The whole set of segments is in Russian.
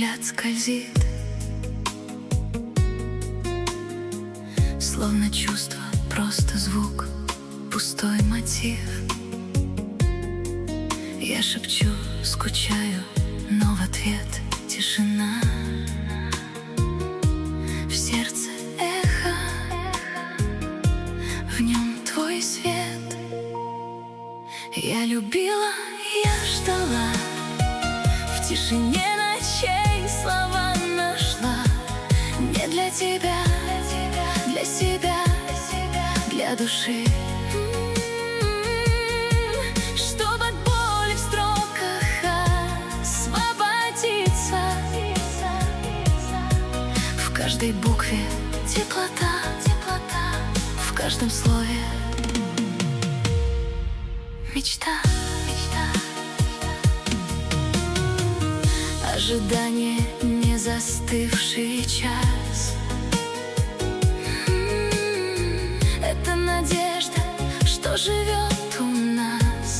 взгляд скользит, словно чувство, просто звук, пустой мотив. Я шепчу, скучаю, но в ответ тишина. В сердце эхо, в нем твой свет. Я любила, я ждала, в тишине ночей слова нашла. Не для тебя, для себя, для души. Чтоб от боли в строках освободиться. В каждой букве теплота, в каждом слове мечта. Ожидание, не застывший час. Это надежда, что живет у нас.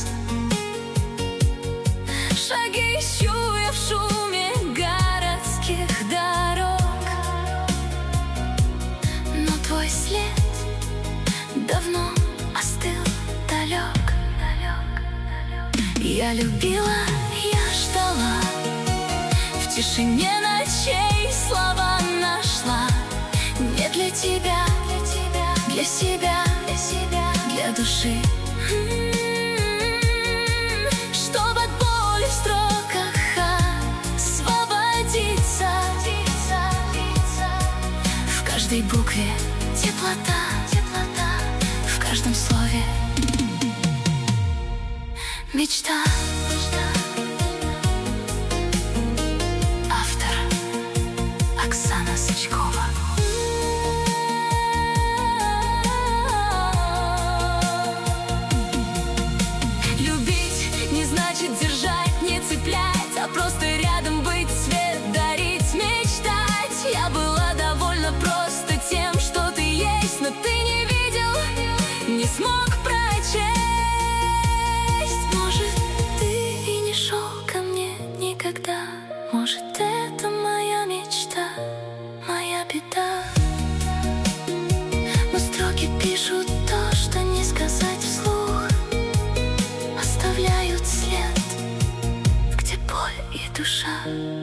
Шаги ищу я в шуме городских дорог, но твой след давно остыл, далек. Я любила, я ждала, в тишине ночей слова нашла. Не для тебя, для себя, для души. Чтоб от боли в строках освободиться. В каждой букве теплота, в каждом слове мечта. Автор Оксана Сычкова. Любить не значит держать, не цеплять, а просто рядом быть, свет дарить, мечтать. Я была довольна просто тем, что ты есть, но ты не видел, не смог прочесть. Может, ты и не шел ко мне никогда. Может, это моя мечта, моя беда. Но строки пишут то, что не сказать вслух. Оставляют след, где боль и душа.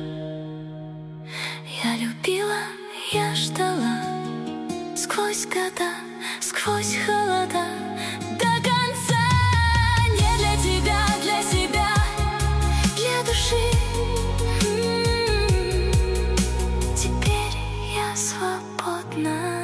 Я любила, я ждала, сквозь года, сквозь холода, до конца. Не для тебя, для себя, для души. Теперь я свободна.